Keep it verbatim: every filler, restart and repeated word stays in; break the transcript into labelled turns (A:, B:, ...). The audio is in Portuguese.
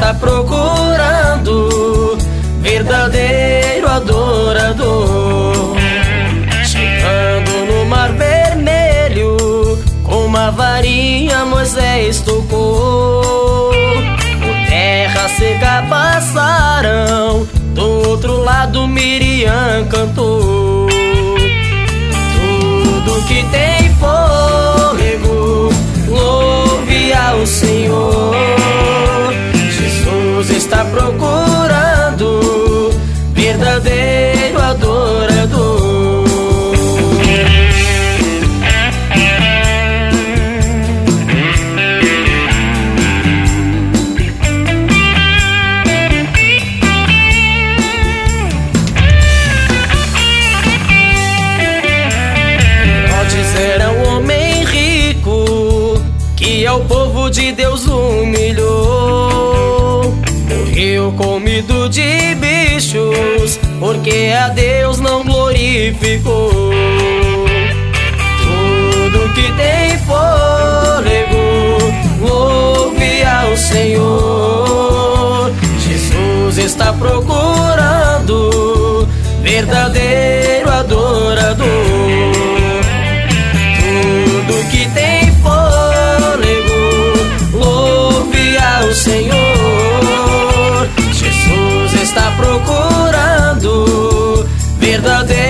A: está procurando verdadeiro adorador. Chegando no Mar Vermelho, com uma varinha Moisés tocou. Por terra seca passaram, do outro lado Miriam cantou. Tudo que tem fôlego, louve ao Senhor. Jesus está procurando verdadeiro adorador. Herodes era um homem rico que ao povo de Deus humilhou. Morreu comido de bichos, porque a Deus não glorificou. Tudo que tem fôlego, louve ao Senhor. Jesus está procurando verdadeiro adorador. Tudo que tem fôlego, louve ao Senhor. Jesus está procurando verdadeiro